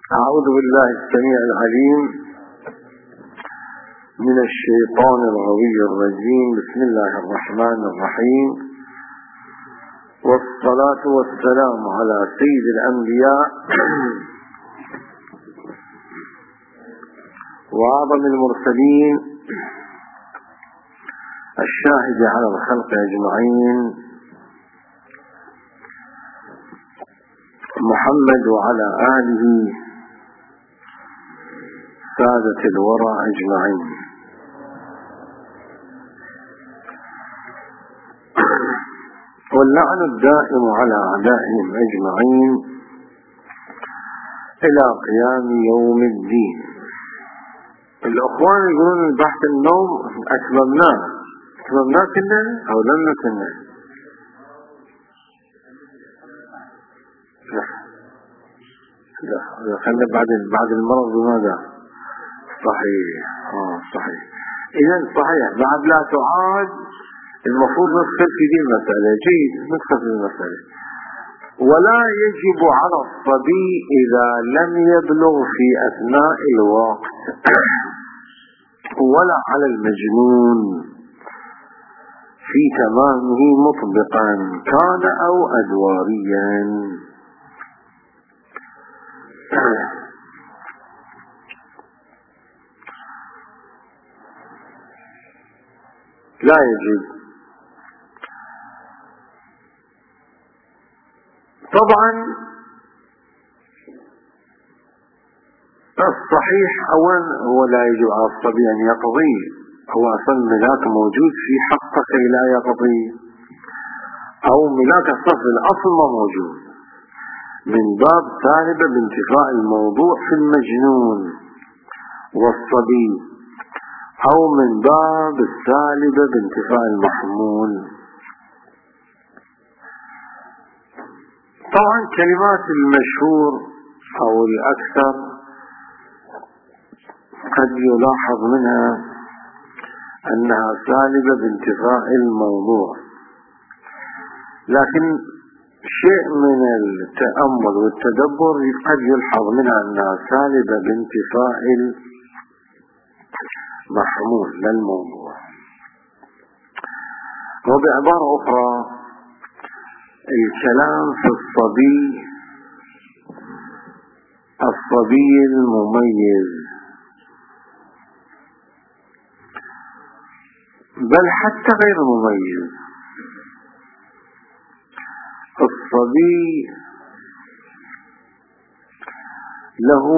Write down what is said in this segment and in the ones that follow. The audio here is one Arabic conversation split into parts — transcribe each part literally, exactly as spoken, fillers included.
أعوذ بالله السميع العليم من الشيطان الغوي الرجيم. بسم الله الرحمن الرحيم، والصلاة والسلام على سيد الأنبياء وأعظم المرسلين الشاهد على الخلق أجمعين محمد وعلى آله سادة الورى أجمعين. واللعن الدائم على أعدائهم أجمعين إلى قيام يوم الدين. الأخوان يقولون البحث النوم أتممناه أتممناه كنا أو لم نكنا؟ لا لا خلنا بعد بعد المرض بماذا؟ صحيح اه صحيح. إذا صحيح بعد لا تعاد، المفروض ندخل في دي المسألة. جيد، ندخل في المسألة. ولا يجب على الصبي إذا لم يبلغ في أثناء الوقت ولا على المجنون في تمامه مطلقا كان أو أدواريا. لا يجب. طبعا الصحيح أولا هو لا يجب على الصبي أن يقضي، هو أصلا ملاك موجود في حقك لا يقضي، أو ملاك الصف الأصل ما موجود، من باب سالب بانتفاء الموضوع في المجنون والصبي، أو من باب السالب بانتفاء المحمول. طبعا كلمات المشهور أو الأكثر قد يلاحظ منها أنها سالبة بانتفاء الموضوع، لكن شيء من التأمل والتدبر قد يلحظ منها أنها سالبة بانتفاء المحمول للموضوع. وبعبارة أخرى، الكلام في الصبي الصبي المميز، بل حتى غير مميز، الصبي له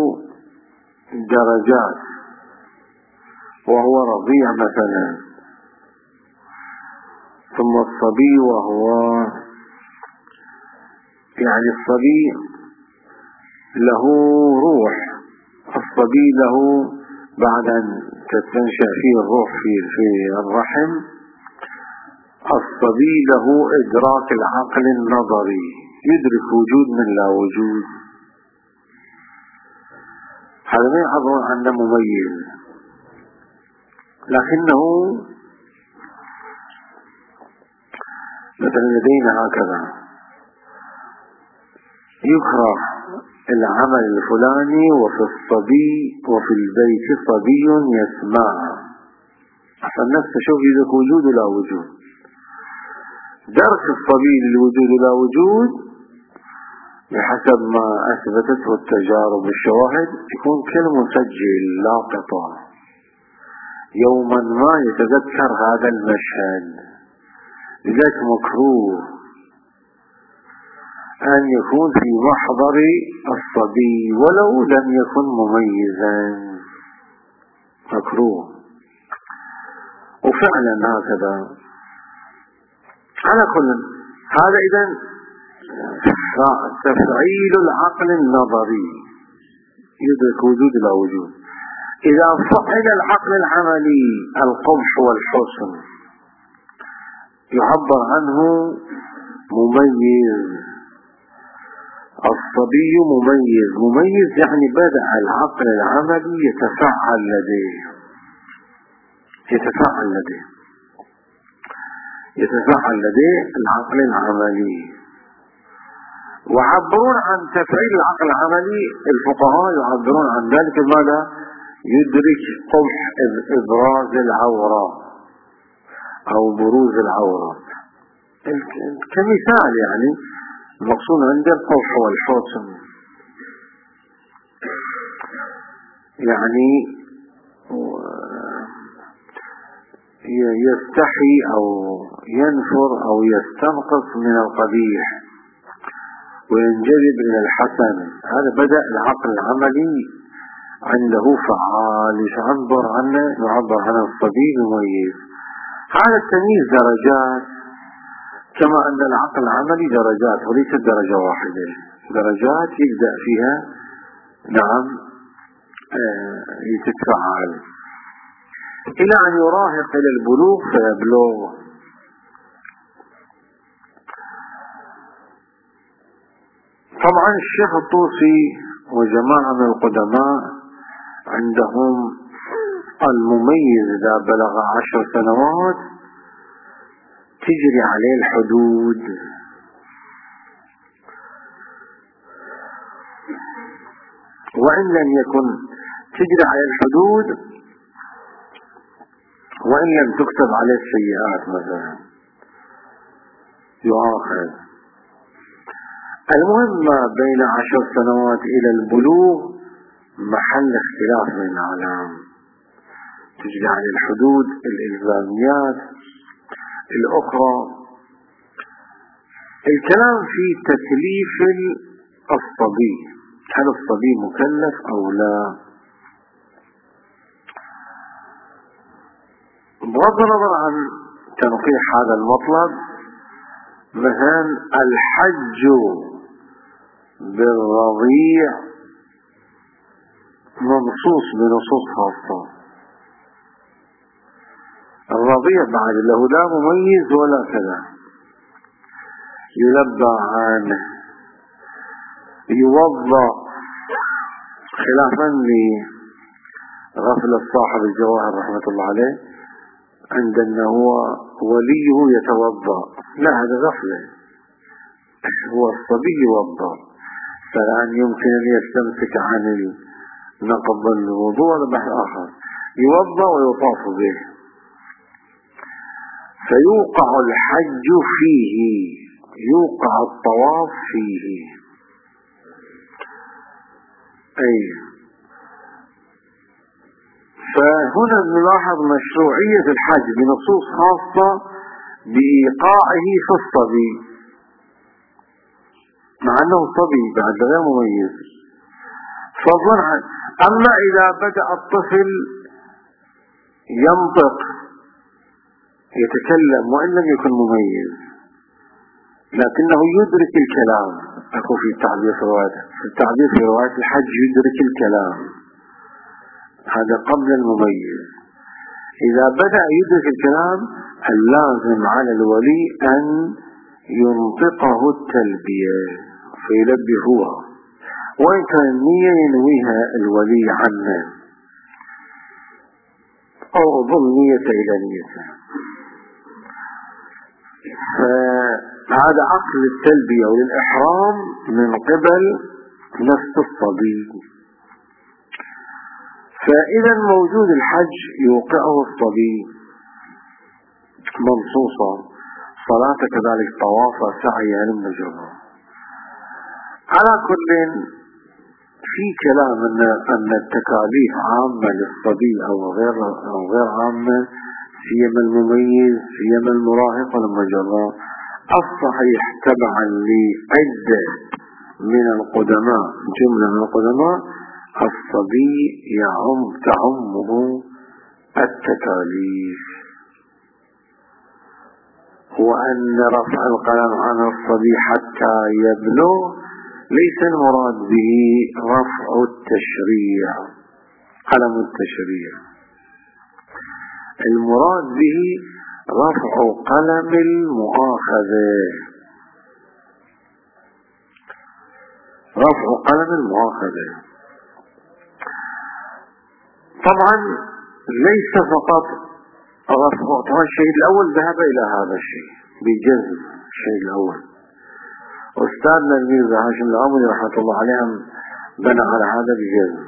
درجات، وهو رضيع مثلا، ثم الصبي وهو يعني الصبي له روح، الصبي له بعد أن تتنشأ فيه الروح في في الرحم، الصبي له إدراك العقل النظري، يدرك وجود من لا وجود. هذا ما يعبر عنه مميز، لكنه مثلا لدينا هكذا يكره العمل الفلاني وفي الصبي وفي البيت صبي يسمع، فالنفس تشوف يدرك وجود لا وجود. درك الصبي للوجود لا وجود بحسب ما أثبتته التجارب والشواهد يكون كالمسجل لاقطة، يوما ما يتذكر هذا المشهد. لذلك مكروه أن يكون في محضر الصبي ولو لم يكن مميزا، مكروه. وفعلا هكذا. على كل هذا إذن تفعيل العقل النظري، يدرك وجود لا وجود. إذا فعل العقل العملي القبح والحسن يعبر عنه مميز. الصبي مميز، مميز يعني بدأ العقل العملي يتفعل لديه يتفعل لديه يتفعل لديه العقل العملي. ويعبرون عن تفعيل العقل العملي. الفقهاء يعبرون عن ذلك ماذا؟ يدرك قبح إبراز العورة أو بروز العورات كمثال، يعني المقصود عند القبح والحسن، يعني يستحي أو ينفر أو يستنقص من القبيح وينجذب إلى الحسن. هذا بدأ العقل العملي عنده فعال، يعبر عنه يعبر عن الصبي المميز. هذا التمييز درجات، كما أن العقل العملي درجات وليست درجة واحدة، درجات يبدأ فيها نعم يتفعل إلى أن يراهق إلى البلوغ فيبلغ. طبعا الشيخ الطوسي وجماعة من القدماء عندهم المميز إذا بلغ عشر سنوات تجري عليه الحدود، وإن لم يكن تجري عليه الحدود، وإن لم تكتب عليه السيئات مثلا يؤاخذ. المهم بين عشر سنوات إلى البلوغ محل اختلاف بين العالم، تجري عليه الحدود الإلزاميات الأخرى. الكلام في تكليف الصبي، هل الصبي مكلف أو لا؟ بغض النظر عن تنقيح هذا المطلب، مثلا الحج بالرضيع منصوص بنصوص خاصة. الرضيع بعد له لا مميز ولا كذا، يلبى عنه، يوضأ، خلافا لغفل الصاحب الجواهر رحمة الله عليه عند أنه هو وليه يتوضأ. لا، هذا غفلة، هو الصبي يوضأ، فالآن يمكن أن يستمسك عن نقض الوضوء، هذا بحث آخر. يوضأ ويطاف به، فيوقع الحج فيه، يوقع الطواف فيه. أي فهنا نلاحظ مشروعية الحج بنصوص خاصة بإيقاعه في الصبي، مع أنه صبي بعد غير مميز فضلا عن. أما إذا بدأ الطفل ينطق يتكلم وإن لم يكن مميز لكنه يدرك الكلام، أكو في التعبير في رواية في التعبير في رواية الحج يدرك الكلام، هذا قبل المميز. إذا بدأ يدرك الكلام اللازم على الولي أن ينطقه التلبية فيلبي هو، وإن كان النية ينويها الولي عنه أو أضم نية إلى نيته. فهذا عقل التلبية والإحرام من قبل نفس الصبي. فإذا موجود الحج يوقعه الصبي منصوصا، صلاة كذلك، طواف، سعي، المجرى. على كل في كلام أن أن التكاليف عامة للصبي أو غير أو غير عامة، سيما المميز سيما المراهق والمجرى. الصحيح تبعا لعدة من القدماء، جملة من القدماء، الصبي يعم تعمه التكاليف، وأن رفع القلم عن الصبي حتى يبلغ ليس المراد به رفع التشريع، قلم التشريع، المراد به رفع قلم المؤاخذة، رفع قلم المؤاخذة. طبعا ليس فقط رفع، طبعا الشيء الأول ذهب إلى هذا الشيء بجزم، الشيء الأول، أستاذنا الميرزا هاشم الآملي رحمة الله عليهم بنى على هذا الجزم،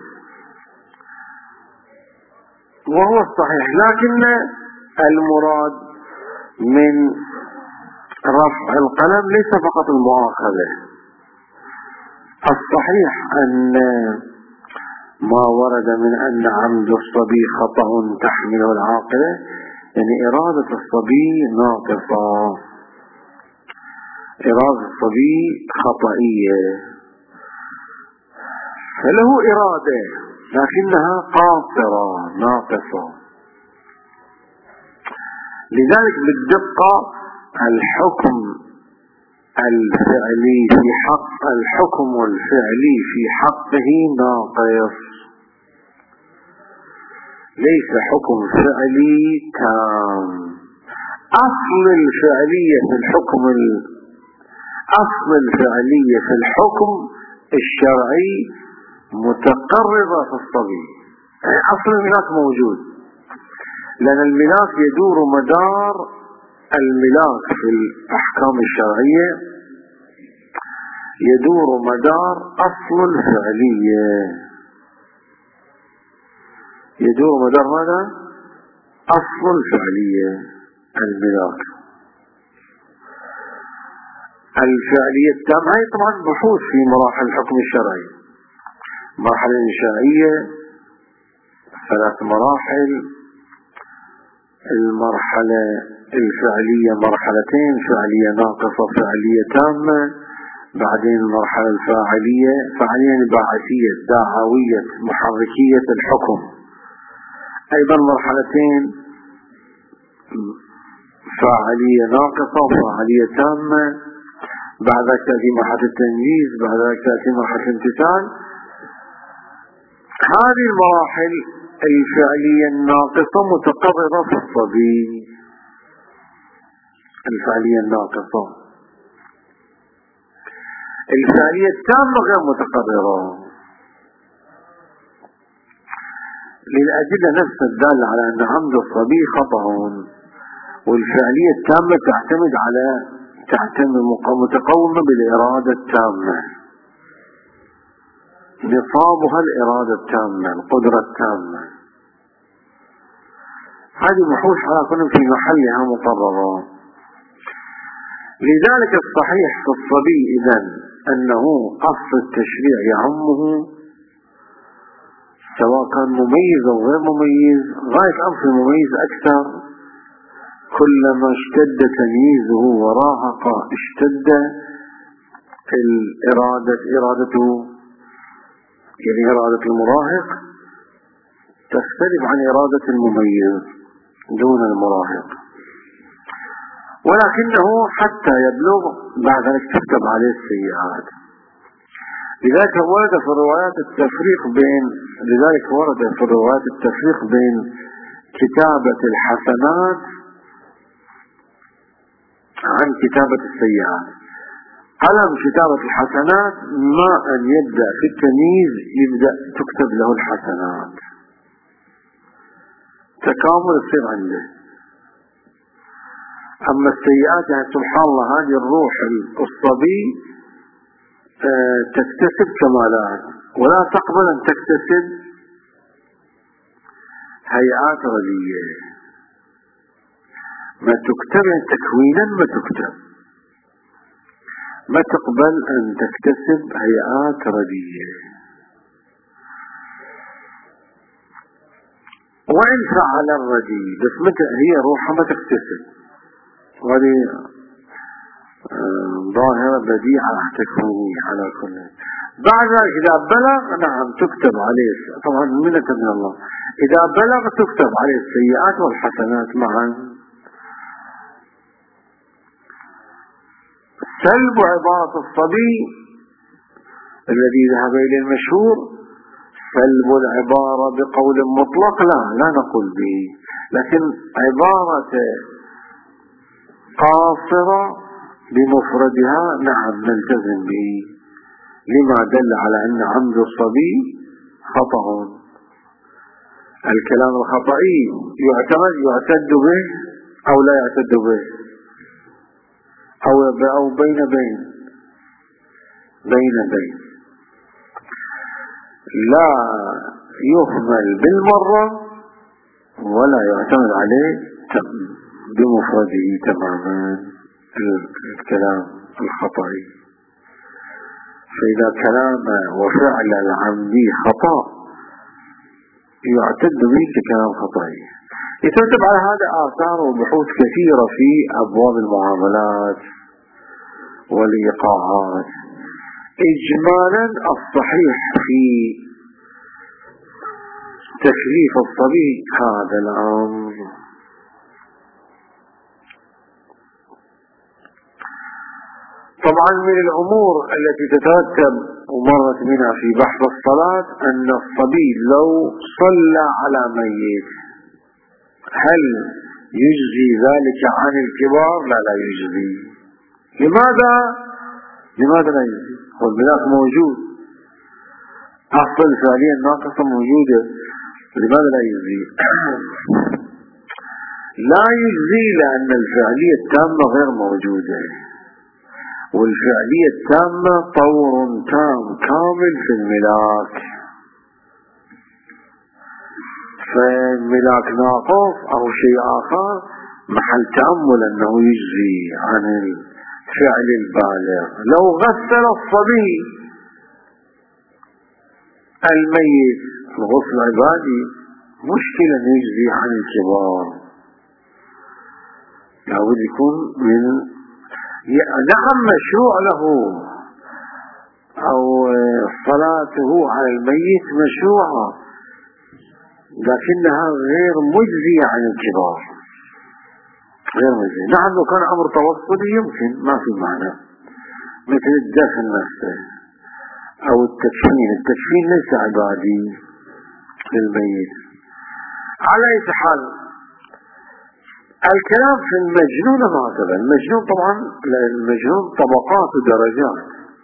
وهو الصحيح. لكن المراد من رفع القلم ليس فقط المؤاخذة. الصحيح أن ما ورد من أن عمد الصبي خطأ تحمله العاقلة، يعني إرادة الصبي ناقصة، إرادة الصبي خطئية، فله إرادة لكنها قاصرة ناقصة. لذلك بالدقة الحكم الفعلي في حق الحكم الفعلي في حقه ناقص، ليس حكم فعلي تام. أصل الفعلية في الحكم أصل الفعلية في الحكم الشرعي متقررة في الصبي، يعني أصل الملاك موجود، لأن الملاك يدور مدار الملاك في الأحكام الشرعية يدور مدار أصل الفعلية، يدور مدار ماذا؟ أصل الفعلية الملاك. الفعلية التامة هي طبعا بحوث في مراحل الحكم الشرعي، مرحلة إنشائية، ثلاث مراحل. المرحلة الفعلية مرحلتين، فعلية ناقصة فعلية تامة، بعدين المرحلة الفاعلية، فعليا باعثية دعوية محركية الحكم، أيضا مرحلتين فاعلية ناقصة وفاعلية تامة، بعد ذلك تأتي مرحلة التنجيز، بعد ذلك تأتي مرحلة الامتثال. هذه المراحل الفعلية الناقصة متقررة في الصبي، الفعلية الناقصة. الفعلية التامة غير متقررة للأدلة نفس الدالة على أن عمد الصبي خطأ، والفعلية التامة تعتمد على تعتمد متقومة بالإرادة التامة، نصابها الإرادة التامة، القدرة التامة. هذه بحوث على كل في محلها مقررة. لذلك الصحيح في الصبي إذن أنه أصل التشريع يعمه سواء كان مميز أو غير مميز، غاية أمر المميز أكثر، كلما اشتد تمييزه وراهق اشتد الإرادة إرادته، يعني إرادة المراهق تختلف عن إرادة المميز دون المراهق، ولكنه حتى يبلغ بعد ذلك تكتب عليه السيئات. لذلك ورد في الروايات التفريق بين لذلك ورد في الروايات التفريق بين كتابة الحسنات عن كتابة السيئات. قلم كتابة الحسنات ما أن يبدأ في التمييز يبدأ تكتب له الحسنات، تكامل يصير عنده. أما السيئات يعني سبحان الله هذه الروح الصبي تكتسب كمالات ولا تقبل أن تكتسب هيئات رديئة، ما تكتب تكوينا ما تكتب، ما تقبل أن تكتسب هيئات رديئة. وإن فعل الرديء بس متى هي روحها ما تكتسب، وهذه ظاهرة بديعة تكوينية على كل. بعد إذا بلغ نعم تكتب عليه، طبعا منة من الله، إذا بلغ تكتب عليه السيئات والحسنات معا. سلب عبارة الصبي الذي ذهب إلى المشهور سلب العبارة بقول مطلق لا لا نقول به، لكن عبارة قاصرة بمفردها نعم نلتزم به، لما دل على أن عمد الصبي خطأ. الكلام الخطئي يعتمد يعتد به أو لا يعتد به أو أو بين بين بين بين، لا يهمل بالمرة ولا يعتمد عليه بمفرده تماما الكلام الخطأي. فإذا كلام وفعل العمدي خطأ يعتد به ككلام خطأي. يترتب على هذا آثار وبحوث كثيرة في أبواب المعاملات والإيقاعات. إجمالا الصحيح في تكليف الصبي هذا الأمر. طبعا من الأمور التي تترتب ومرت منها في بحث الصلاة أن الصبي لو صلى على ميت هل يجزي ذلك عن الكبار؟ لا لا يجزي. لماذا؟ لماذا لا يجزي؟ هو الملاك موجود، أصل فعليا ناقصة موجودة، لماذا لا يجزي؟ لا يجزي لأن الفعلية التامة غير موجودة، والفعلية التامة طور تام كامل في الملاك، فالملاك ناقص أو شيء آخر محل تأمل أنه يجزي عن الفعل البالغ. لو غسل الصبي الميت الغسل عبادي مشكلة يجزي عن الكبار، لابد يكون من نعم مشروع له أو صلاته على الميت مشروعة، لكنها غير مجزية عن الكبار، غير مجزية. نعم لو كان أمر توسطي يمكن ما في معنى، مثل الدفن نفسه أو التكفين. التكفين ليس عبادي للميت. على أي حال الكلام في المجنون هكذا. المجنون طبعا المجنون طبقات ودرجات.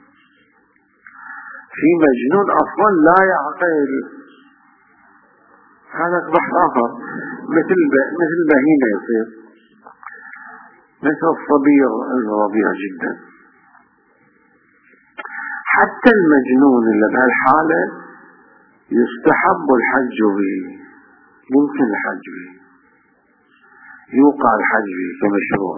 في مجنون أصلا لا يعقل، هذا بحث آخر، مثل مثل بهيمة يصير، مثل الصبي الرضيع جدا. حتى المجنون اللي بهالحالة يستحب الحج به، يمكن الحج به، يوقع الحج به كمشروع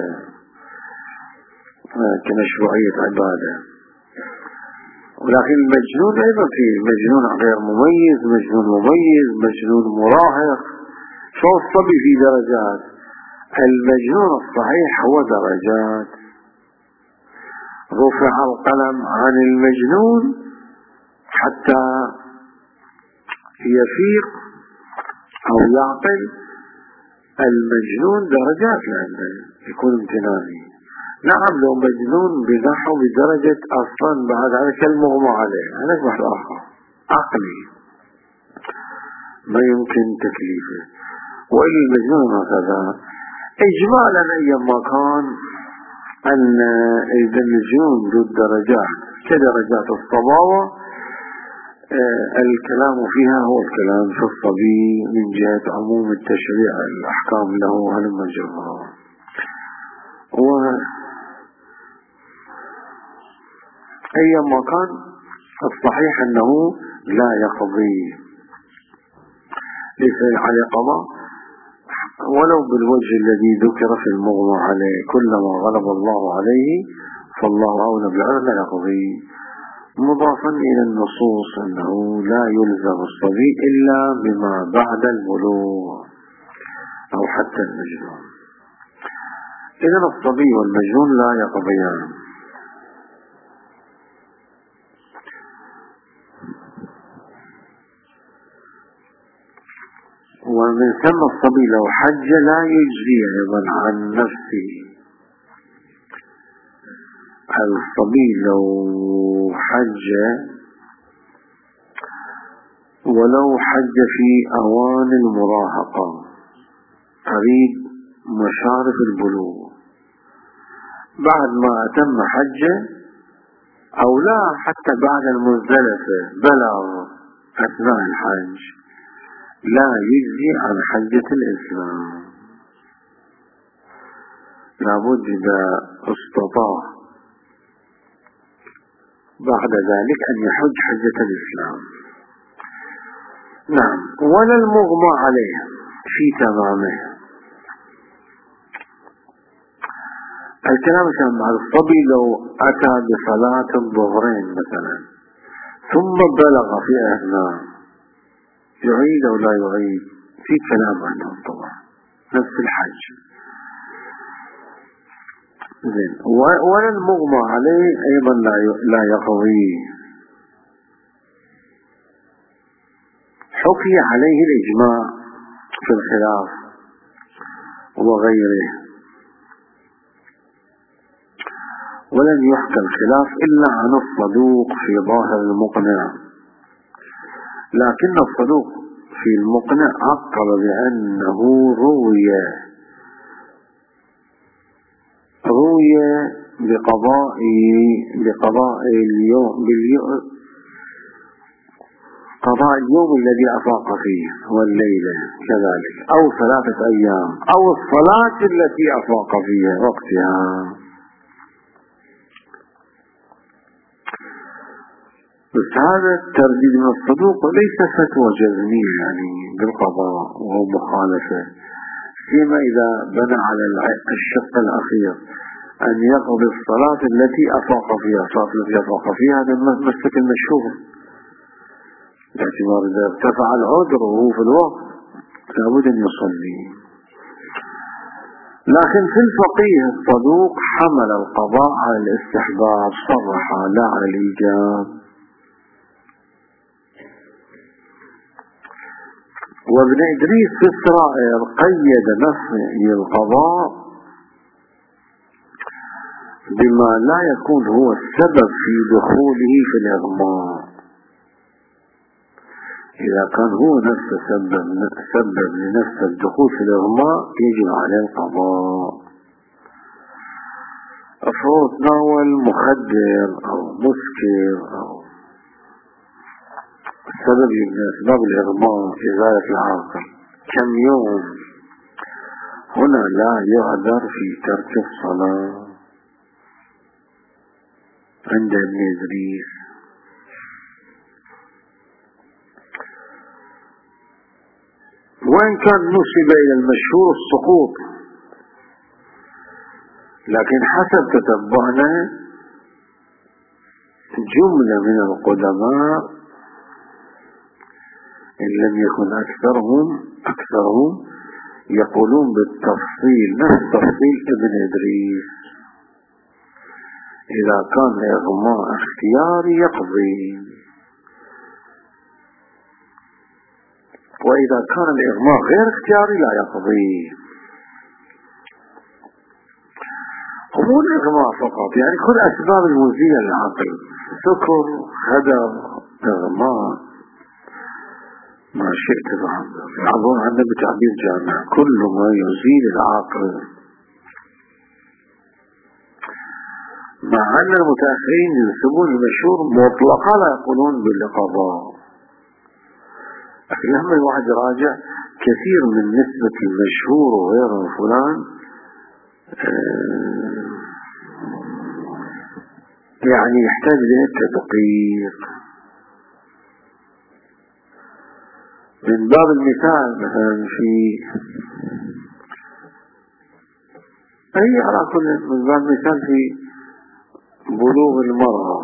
كمشروعية عبادة. ولكن المجنون أيضا في مجنون غير مميز، مجنون مميز، مجنون مراهق. شو الصبي في درجات، المجنون الصحيح هو درجات. رفع القلم عن المجنون حتى يفيق أو يعقل. المجنون درجات لأنه يكون امتناني. نعم لو مجنون بنحو بدرجة أصلا بعد هذا كالمغمى عليه، هذا بحث آخر عقلي ما يمكن تكليفه. وإلا المجنون هكذا إجمالا أيما كان أن إذا المجنون ذو الدرجات كدرجات الصباوة آه الكلام فيها هو الكلام في الصبي من جهة عموم التشريع الأحكام له هل مجرى. أيما كان الصحيح أنه لا يقضي، ليس عليه قضاء ولو بالوجه الذي ذكر في المغمى عليه. كلما غلب الله عليه فالله أولى بالعذر لا يقضي، مضافا إلى النصوص أنه لا يلزم الصبي إلا بما بعد البلوغ أو حتى المجنون. إذن الصبي والمجنون لا يقضيان. ومن ثم الصبي لو حج لا يجزي أيضا عن نفسه. الصبي لو حج ولو حج في أوان المراهقة قريب مشارف البلوغ بعد ما أتم حجه أو لا حتى بعد المزدلفة بلغ أثناء الحج لا يجزي عن حجة الإسلام. لابد إذا استطاع بعد ذلك أن يحج حجة الإسلام. نعم. ولا المغمى عليه في تمامه. الكلام كان مع الصبي لو أتى بصلاة الظهرين مثلا ثم بلغ في أثناء يعيد أو لا يعيد، في كلام عندهم طبعا نفس الحج. زين. ولا المغمى عليه أيضا لا يقضي. حكي عليه الإجماع في الخلاف وغيره، ولن يحكى الخلاف إلا عن الصدوق في ظاهر المقنع، لكن الصدوق في المقنع عقب بأنه روي روي بقضاء بقضاء اليوم باليوم قضاء اليوم الذي أفاق فيه والليلة كذلك، أو ثلاثة أيام، أو الصلاة التي أفاق فيها وقتها. بس هذا الترديد من الصدوق ليس فتوى جزمية يعني بالقضاء وهو مخالفة، فيما إذا بنى على الشق الأخير أن يقضي الصلاة التي أفاق فيها، الصلاة التي أفاق فيها هذا المسلك المشهور، باعتبار إذا ارتفع العذر وهو في الوقت لابد أن يصلي. لكن في الفقيه الصدوق حمل القضاء على الاستحباب صرح لا على الإيجاب. وابن إدريس في السرائر قيد نفي القضاء بما لا يكون هو السبب في دخوله في الإغماء. إذا كان هو نفسه سبب, سبب لنفس الدخول في الإغماء يجب عليه القضاء. أفرض تناول مخدر أو مسكر أو السبب من أسباب الإغماء إزالة العاقل كم يوم، هنا لا يعذر في ترك الصلاة عند ابن إدريس. وإن كان نسب إلى المشهور السقوط، لكن حسب تتبعنا جملة من القدماء إن لم يكن أكثرهم أكثرهم يقولون بالتفصيل نفس تفصيل ابن إدريس، إذا كان الإغماء اختياري يقضي، وإذا كان الإغماء غير اختياري لا يقضي. مو الإغماء فقط، يعني كل أسباب المؤذية للعقل، سكر، هدر، إغماء، ما شئت بعضهم يعبون عنه بتعبير جامع، كل ما يزيل العقل. مع أن المتأخرين ينسبون المشهور مطلقا لا يقولون بالقضاء، لكن لما الواحد يراجع كثير من نسبة المشهور وغيره فلان يعني يحتاج إلى تدقيق. من باب المثال مثلا في أي على كل من باب المثال في بلوغ المرأة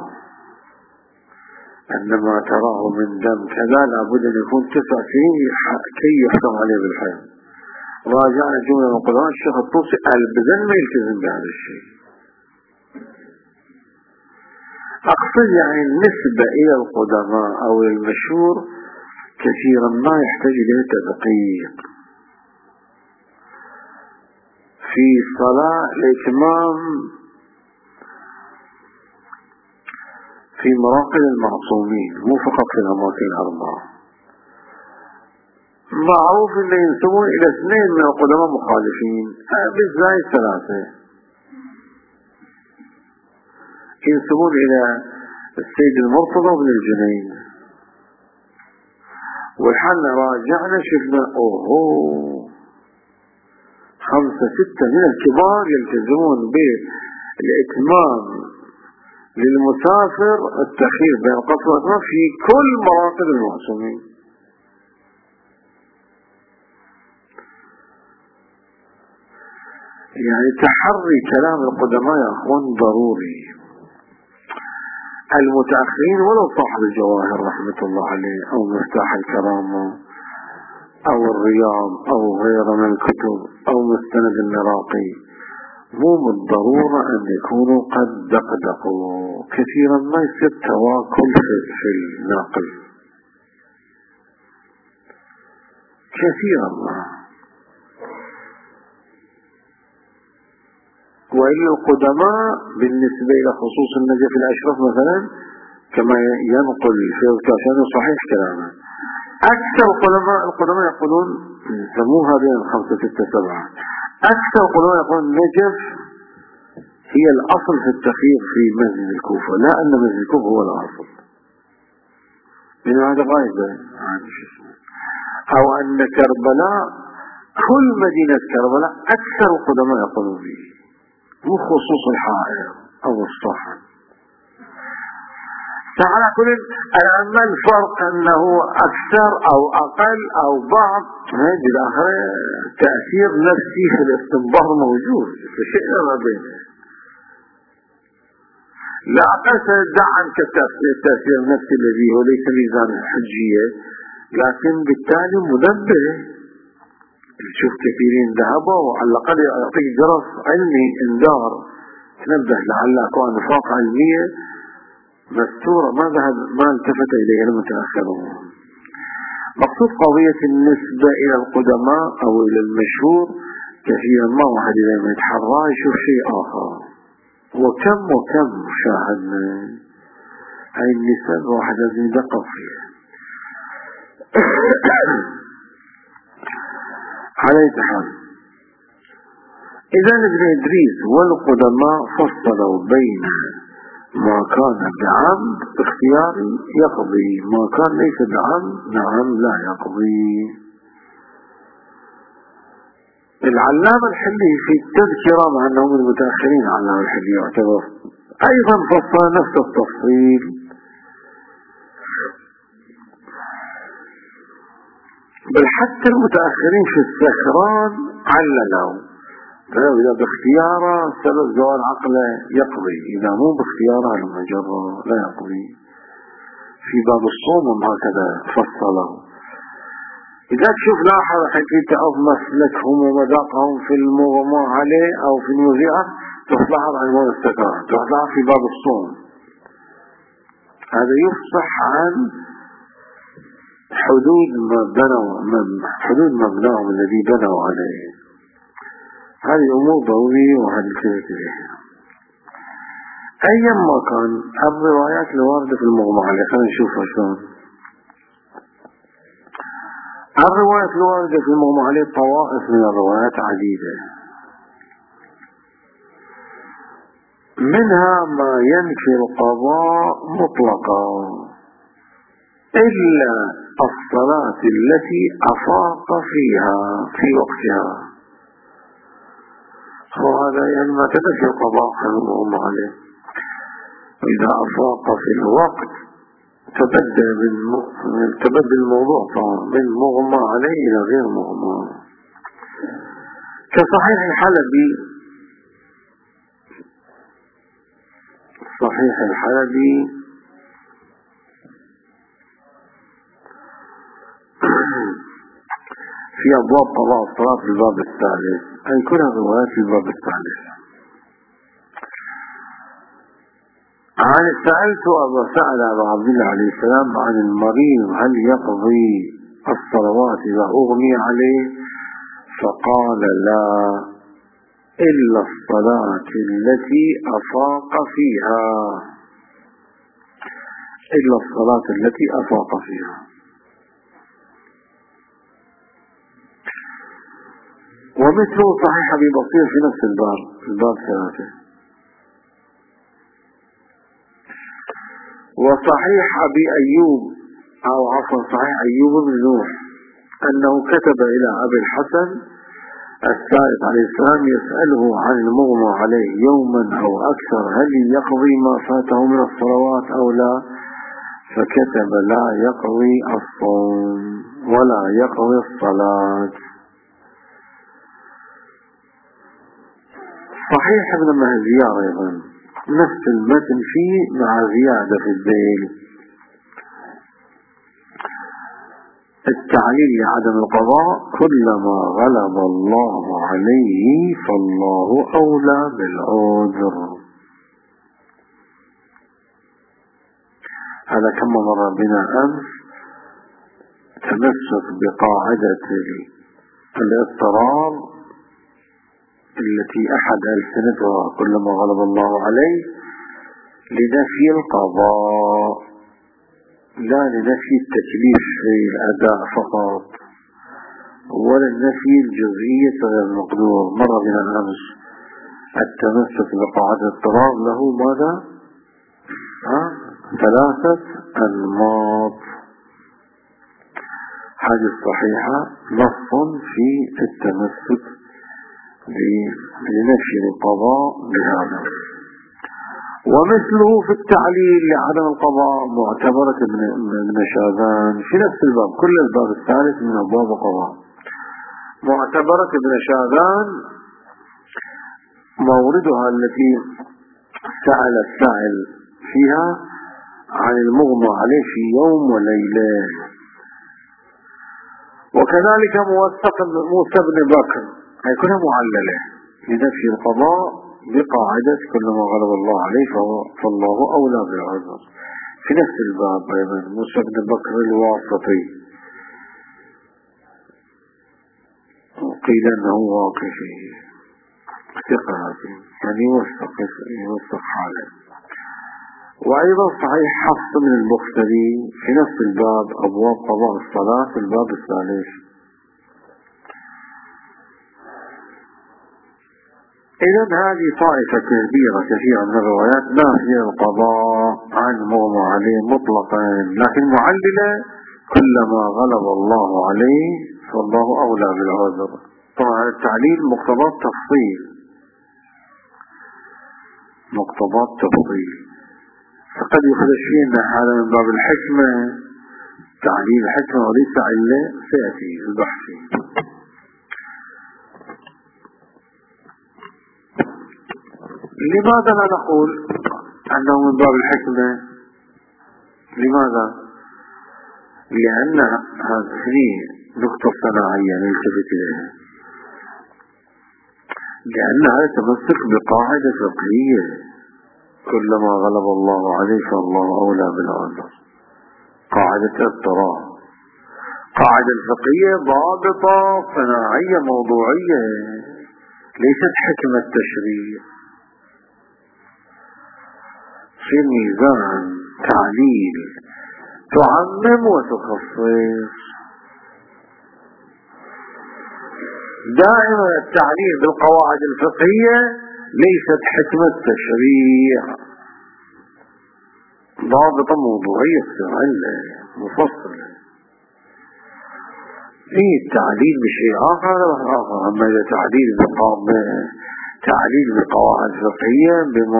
عندما تراه من دم كذا لابد أن يكون تسع سنين كي يحكم عليه بالحيض. راجعنا جملة من القرآن الشيخ الطوسي البذل ما يلتزم بهذا الشيء. أقصد يعني النسبة إلى القدماء أو المشهور كثيرا ما يحتاج إليه تدقيق. في صلاة الإتمام في مراقد المعصومين مو فقط في الأماكن الأربعة، معروف أن ينسبون إلى اثنين من القدماء مخالفين بالزايد ثلاثة، ينسبون إلى السيد المرتضى بن الجنين، والحل راجعنا شفنا اوهو خمسة ستة من الكبار يلتزمون بالإتمام للمسافر التخيير بين القصر والإتمام في كل مراتب المعصومين. يعني تحري كلام القدماء يا أخوان ضروري. المتأخرين ولو صاحب الجواهر رحمة الله عليه أو مفتاح الكرامة أو الرياض أو غيره من الكتب أو مستند المراقي، مو بالضرورة أن يكونوا قد دقدقوا. كثيرا ما يصير تواكل في النقل، كثيرا ما. وإلا القدماء بالنسبة إلى خصوص النجف الأشرف مثلا كما ينقل في الكاشاني صحيح كلامه، أكثر القدماء القدماء يقولون سموها بين الخمسة ستة سبعة، أكثر القدماء يقولون النجف هي الأصل في التخيير في مسجد الكوفة، لا أن مسجد الكوفة هو الأصل. من هذا غايبة أو أن كربلاء كل مدينة كربلاء أكثر القدماء يقولون به، مو خصوص الحائر أو الصحن. فعلى كل الأما الفرق أنه أكثر أو أقل أو بعض هذه الآخر تأثير نفسي في الاستنباط موجود في شيء ما بينه. لا قصد دع عنك التأثير النفسي الذي هو ليس ميزان الحجية، لكن بالتالي منبه. تشوف كثيرين ذهبوا وعلى الأقل يعطيك جرس علمي انذار تنبه لعل أكون نفاق علمية مستورة ما ذهب ما التفت إليها المتأخرون. مقصود قضية النسبة إلى القدماء أو إلى المشهور كثيرا ما واحد إذا ما يتحرى يشوف شيء آخر. وكم وكم شاهدنا هاي النسب واحد لازم يدقق فيها. على حال إذا ابن إدريس والقدماء فصلوا بين ما كان بعمد اختياري يقضي، ما كان ليس بعمد نعم لا يقضي. العلامة الحلي في التذكرة مع أنه من المتأخرين علامة الحلي يعتبر أيضا فصل نفس التفصيل، بل حتى المتأخرين في السكران عللوا، فلو إذا باختياره سبب زوال عقله يقضي، إذا مو باختياره المجرة لا يقضي. في باب الصوم هكذا فصله. إذا تشوف لاحظ حكيت أو مسلكهم ومذاقهم في المغمى عليه أو في المذيعة تلاحظ عنوان السكران، تلاحظ في باب الصوم. هذا يفصح عن حدود ما بنوا حدود مبناهم الذي بنوا عليه. هذه أمور ضرورية وهذه كذا. أيما كان الروايات الواردة في المغمى عليه خلينا نشوفها شلون. الروايات الواردة في المغمى عليه طوائف من الروايات عديدة، منها ما ينفي القضاء مطلقا إلا الصلاة التي أفاق فيها في وقتها. وهذا يعني ما تنفي القضاء المغمى عليه، وإذا أفاق في الوقت تبدل تبدل الموضوع طبعا من مغمى عليه إلى غير مغمى. كصحيح الحلبي، صحيح الحلبي في أبواب قضاء الصلاة في الباب الثالث، أي كلها روايات في الباب الثالث. عن سألت أبا سأل أبا عبد الله عليه السلام عن المريض هل يقضي الصلوات إذا أغمي عليه، فقال لا إلا الصلاة التي أفاق فيها، إلا الصلاة التي أفاق فيها. ومثله صحيح أبي بصير في نفس الباب، الباب ثلاثة. وصحيح أبي أيوب أو عفوا صحيح أيوب بن نوح أنه كتب إلى أبي الحسن الثالث عليه السلام يسأله عن المغمى عليه يوما أو أكثر هل يقضي ما فاته من الصلوات أو لا، فكتب لا يقضي الصوم ولا يقضي الصلاة. صحيح ابن مهديار أيضا نفس المتن فيه مع زيادة في الذيل. التعليل لعدم القضاء كلما غلب الله عليه فالله أولى بالعذر. هذا كما مر بنا أمس تمسك بقاعدة الاضطرار التي أحد ألسنتها كلما غلب الله عليه لنفي القضاء لا لنفي التكليف في الأداء فقط ولا النفي الجزئية غير المقدور. مر بنا أمس التمسك بقاعدة الاضطرار له ماذا؟ ها؟ ثلاثة أنماط. هذه الصحيحة نص في التمسك لنفي القضاء بهذا. ومثله في التعليل لعدم القضاء معتبرة ابن شاذان في نفس الباب، كل الباب الثالث من أبواب القضاء. معتبرة ابن شاذان موردها التي سأل السائل فيها عن المغمى عليه في يوم وليلة. وكذلك موسى بن بكر هيكونها معللة لنفي القضاء بقاعدة كلما غلب الله عليه فالله أولى بالعذر. في نفس الباب أيضا موسى بن بكر الواسطي قيل أنه واقفي ثقة يعني يوثق يوثق حاله. وأيضا صحيح حفص من البختري في نفس الباب أبواب قضاء الصلاة في الباب الثالث. إذن هذه طائفة كبيرة كثيرة من الروايات نافية القضاء عن المغمى عليه مطلقا، لكن معللة كلما غلب الله عليه فالله أولى بالعذر. طبعا التعليل مقتضى التفصيل مقتضى التفصيل فقد يخرج فيه أن هذا من باب الحكمة تعليل الحكمة وليس علة سيأتي البحث. لماذا لا نقول أنه من باب الحكمة؟ لماذا؟ لأن هذه نقطة صناعية نلتفت إليها، لأن هذا تمسك بقاعدة فقهية كلما غلب الله عليه فالله أولى بالعذر. قاعدة اضطرار قاعدة الفقهية ضابطة صناعية موضوعية ليست حكمة تشريع. في ميزان تعليل تعمم وتخصص. دائما التعليل بالقواعد الفقهية ليست حكمة تشريع، ضابطة موضوعية فعلا مفصلة. فيه التعليل بشيء آخر آخر أما إذا تعليل تعليل بقواعد فقهية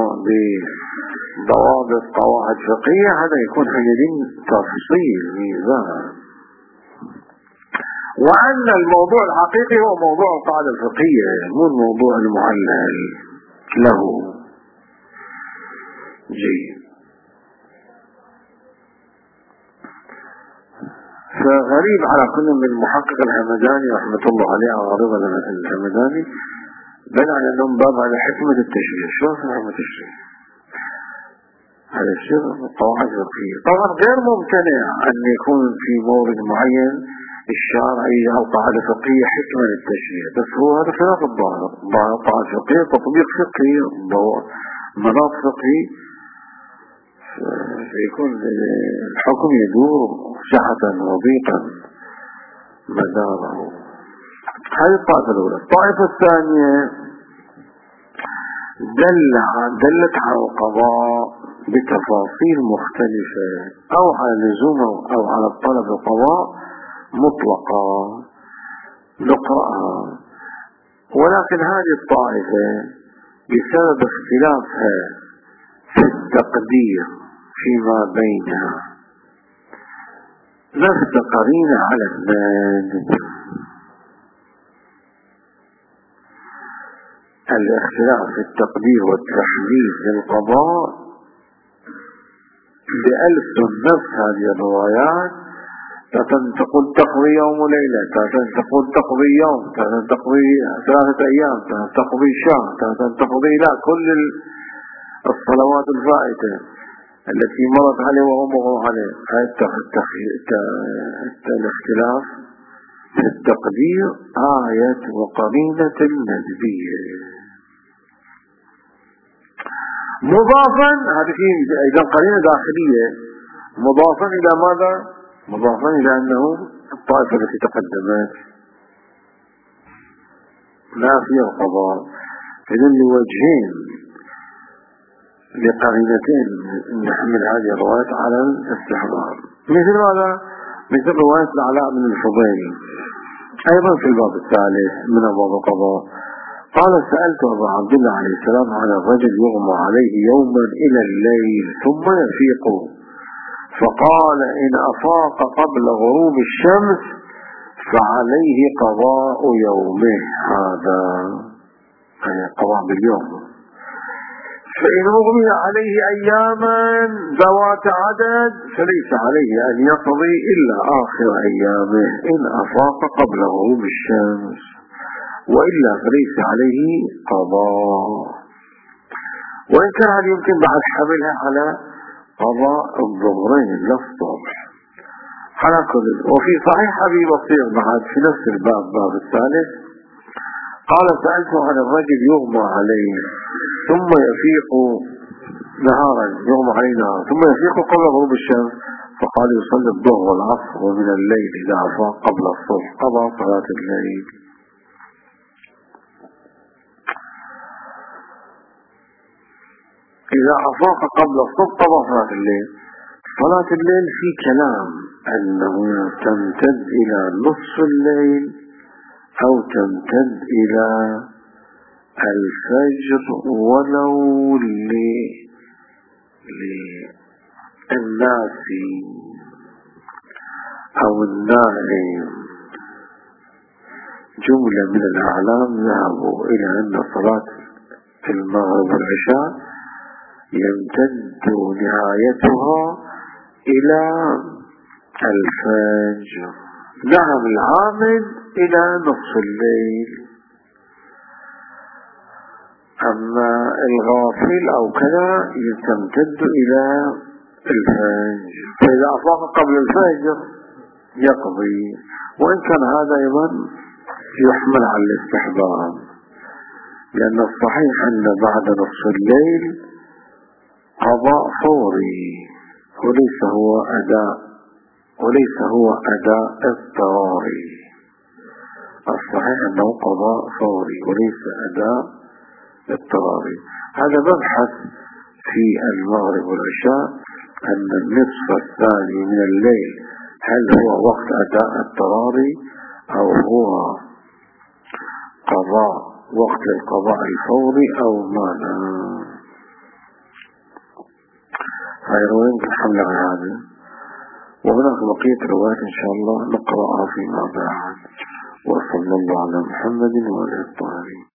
بضوابط قواعد فقهية هذا يكون حينئذ تفصيل ميزان. وأن الموضوع الحقيقي هو موضوع القاعدة الفقهية مو الموضوع المعلل له. جيد. فغريب على كل من المحقق الهمداني رحمة الله عليه أو عرض الهمداني بنى على أنهم باب على حكمة التشريع. شو في حكمة التشريع؟ هذا الشيء قواعد فقهية. طبعا غير ممتنع أن يكون في مورد معين الشارع يجعل قاعدة فقهية حكمة للتشريع، بس هو هذا خلاف الظاهر. قاعدة فقهية تطبيق فقهي مناط فقهي فيكون الحكم يدور سعة وضيقا مداره. هذه الطائفة الأولى. الطائفة الثانية دل دلت على القضاء بتفاصيل مختلفة أو على لزوم أو على الطلب القضاء مطلقة. نقرأها. ولكن هذه الطائفة بسبب اختلافها في التقدير فيما بينها نفس قرينة على الندب. الاختلاف في التقدير والتحديد للقضاء بألف نفس هذه الروايات، تقول تقضي يوم وليلة، تقول تقضي يوم، تقضي ثلاثة أيام، تقضي شهر، تقضي لا كل الصلوات الفائتة التي مرت عليه وهو مغضوب عليه. الاختلاف في التقدير آية وقرينة الندبية. مضافا هذه إذا قرينة داخلية، مضافا إلى ماذا؟ مضافا إلى أنه الطائفة التي تقدمت نافية القضاء، إذن لوجهين لقرينتين نحمل هذه الروايات على الاستحضار. مثل ماذا؟ مثل رواية العلاء بن الفضيل أيضا في الباب الثالث من أبواب القضاء، قال: سألت أبا عبد الله عليه السلام عن الرجل يغمى عليه يوما إلى الليل ثم يفيق، فقال: إن أفاق قبل غروب الشمس فعليه قضاء يومه هذا، يعني قضاء باليوم، فإن أغمي عليه أياما ذوات عدد فليس عليه أن يقضي إلا آخر أيامه إن أفاق قبل غروب الشمس، وإلا فليس عليه قضاء. وإن كان هذا يمكن بعد حملها على قضاء الظهرين لا الصبح على كل. وفي صحيح أبي بصير بعد في نفس الباب باب الثالث قال: سألت عن الرجل يغمى عليه ثم يفيق نهارا، يغمى عليه نهارا ثم يفيق قبل غروب الشمس، فقال: يصلي الظهر والعصر ومن الليل إذا أفاق قبل الصبح قضى صلاة الليل. إذا أفاق قبل الصبح قضى صلاة الليل. صلاة الليل في كلام أنه تمتد إلى نصف الليل أو تمتد إلى الفجر ولو للناس أو النائم. جملة من الأعلام ذهبوا إلى أن صلاة المغرب والعشاء يمتد نهايتها إلى الفجر، نعم العامل إلى نصف الليل، أما الغافل أو كذا تمتد إلى الفجر، فإذا أفاق قبل الفجر يقضي. وإن كان هذا أيضا يحمل على الاستحباب، لأن الصحيح أن بعد نصف الليل قضاء فوري وليس هو أداء وليس هو أداء اضطراري. الصحيح أنه قضاء فوري وليس أداء اضطراري. هذا مبحث في المغرب والعشاء، أن النصف الثاني من الليل هل هو وقت أداء اضطراري أو هو قضاء وقت القضاء الفوري أو ماذا. هاي رواية يمكن حمل على هذا، وهناك بقية روايات إن شاء الله نقرأها فيما بعد. وصلى الله على محمد وعلى آله الطاهرين.